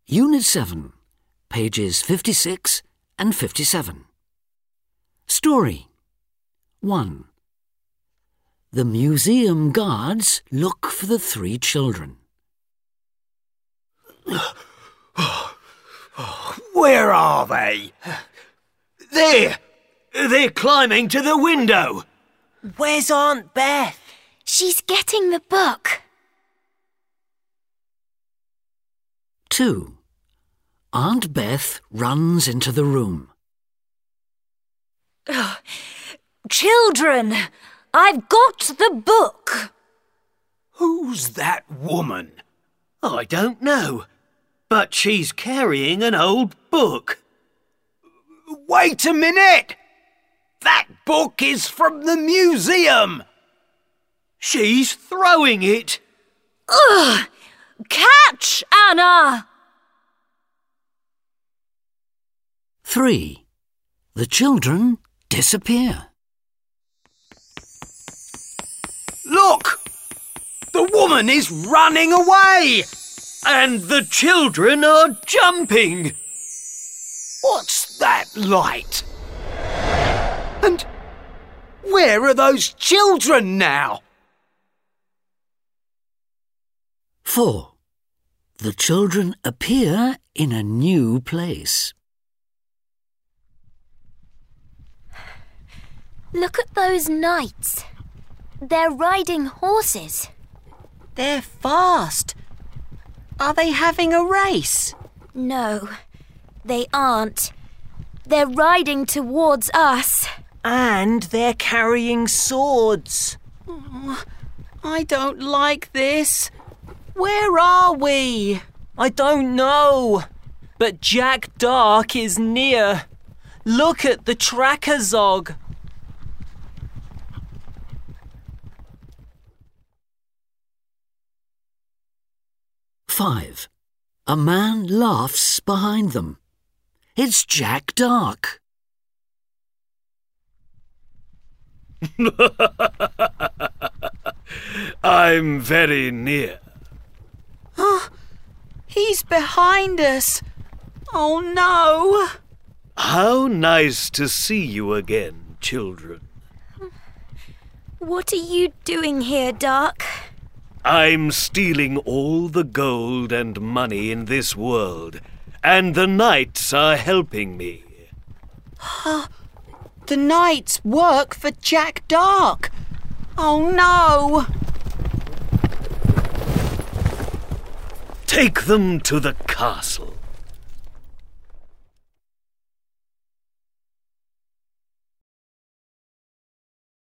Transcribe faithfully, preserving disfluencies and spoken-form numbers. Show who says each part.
Speaker 1: Unit seven, pages fifty-six and fifty-seven. Story one. The museum guards look for the three children.
Speaker 2: Where are they? There! They're climbing to the window.
Speaker 3: Where's Aunt Beth?
Speaker 4: She's getting the book.
Speaker 1: two. Aunt Beth runs into the room.
Speaker 4: Oh, children, I've got the book.
Speaker 2: Who's that woman? I don't know, but she's carrying an old book. Wait a minute! That book is from the museum! She's throwing it!
Speaker 4: Ugh! Catch, Anna!
Speaker 1: three. The children disappear.
Speaker 2: Look! The woman is running away! And the children are jumping! What's that light? And where are those children now?
Speaker 1: four. The children appear in a new place.
Speaker 4: Look at those knights. They're riding horses.
Speaker 3: They're fast. Are they having a race?
Speaker 4: No, they aren't. They're riding towards us.
Speaker 3: And they're carrying swords. Oh, I don't like this. Where are we? I don't know. But Jack Dark is near. Look at the tracker Zog.
Speaker 1: five. A man laughs behind them. It's Jack Dark.
Speaker 2: I'm very near.
Speaker 3: Oh, he's behind us. Oh no!
Speaker 2: How nice to see you again, children.
Speaker 4: What are you doing here, Dark?
Speaker 2: I'm stealing all the gold and money in this world, and the knights are helping me.
Speaker 3: The knights work for Jack Dark. Oh no!
Speaker 2: Take them to the castle.